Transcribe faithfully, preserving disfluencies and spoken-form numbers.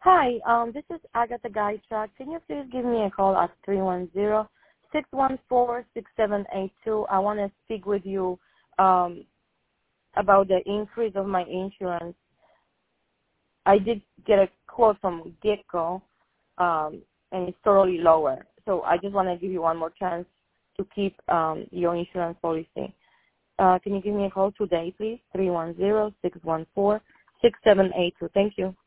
Hi, um, this is Agatha Gaichak. Can you please give me a call at three one zero, six one four, six seven eight two? I want to speak with you um, about the increase of my insurance. I did get a quote from Geico, um, and it's totally lower. So I just want to give you one more chance to keep um, your insurance policy. Uh, can you give me a call today, please? three one zero, six one four, six seven eight two. Thank you.